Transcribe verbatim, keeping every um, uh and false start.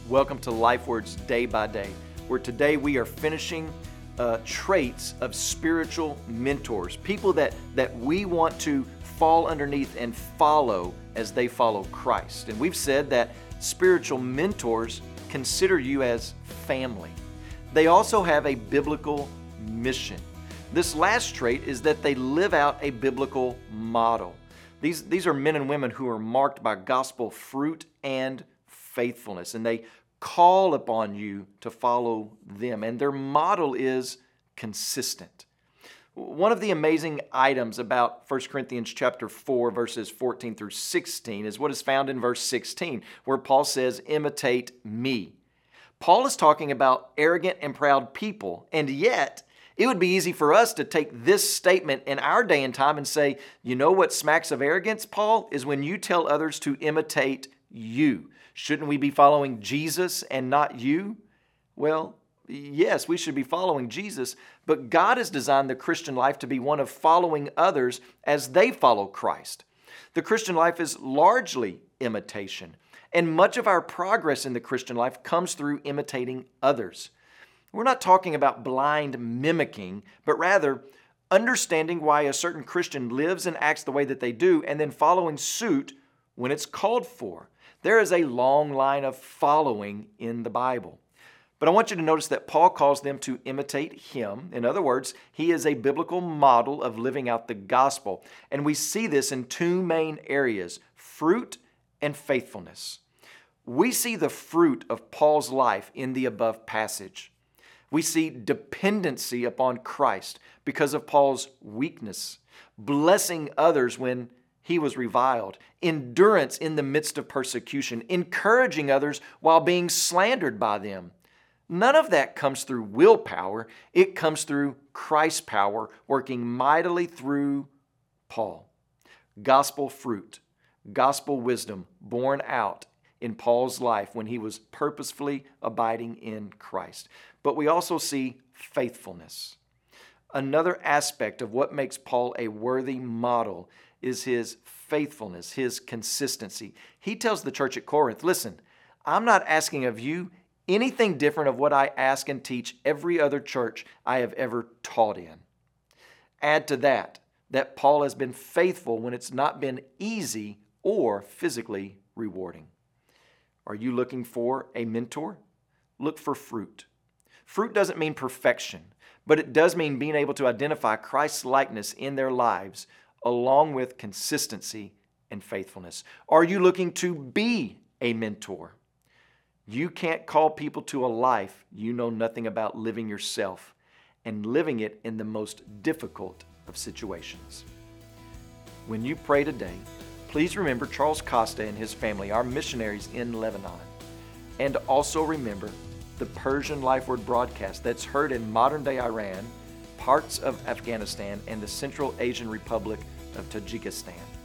Welcome to LifeWords Day by Day, where today we are finishing uh, traits of spiritual mentors, people that, that we want to fall underneath and follow as they follow Christ. And we've said that spiritual mentors consider you as family. They also have a biblical mission. This last trait is that they live out a biblical model. These, these are men and women who are marked by gospel fruit and faithfulness, and they call upon you to follow them, and their model is consistent. One of the amazing items about First Corinthians chapter four, verses fourteen through sixteen is what is found in verse sixteen, where Paul says, "Imitate me." Paul is talking about arrogant and proud people, and yet it would be easy for us to take this statement in our day and time and say, you know what smacks of arrogance, Paul, is when you tell others to imitate you. Shouldn't we be following Jesus and not you? Well, yes, we should be following Jesus, but God has designed the Christian life to be one of following others as they follow Christ. The Christian life is largely imitation, and much of our progress in the Christian life comes through imitating others. We're not talking about blind mimicking, but rather understanding why a certain Christian lives and acts the way that they do, and then following suit when it's called for. There is a long line of following in the Bible. But I want you to notice that Paul calls them to imitate him. In other words, he is a biblical model of living out the gospel. And we see this in two main areas, fruit and faithfulness. We see the fruit of Paul's life in the above passage. We see dependency upon Christ because of Paul's weakness, blessing others when he was reviled, endurance in the midst of persecution, encouraging others while being slandered by them. None of that comes through willpower. It comes through Christ's power working mightily through Paul. Gospel fruit, gospel wisdom born out in Paul's life when he was purposefully abiding in Christ. But we also see faithfulness. Another aspect of what makes Paul a worthy model is his faithfulness, his consistency. He tells the church at Corinth, listen, I'm not asking of you anything different of what I ask and teach every other church I have ever taught in. Add to that, that Paul has been faithful when it's not been easy or physically rewarding. Are you looking for a mentor? Look for fruit. Fruit doesn't mean perfection, but it does mean being able to identify Christ's likeness in their lives along with consistency and faithfulness. Are you looking to be a mentor? You can't call people to a life you know nothing about living yourself and living it in the most difficult of situations. When you pray today, please remember Charles Costa and his family, our missionaries in Lebanon. And also remember the Persian LifeWord broadcast that's heard in modern-day Iran, parts of Afghanistan, and the Central Asian Republic of Tajikistan.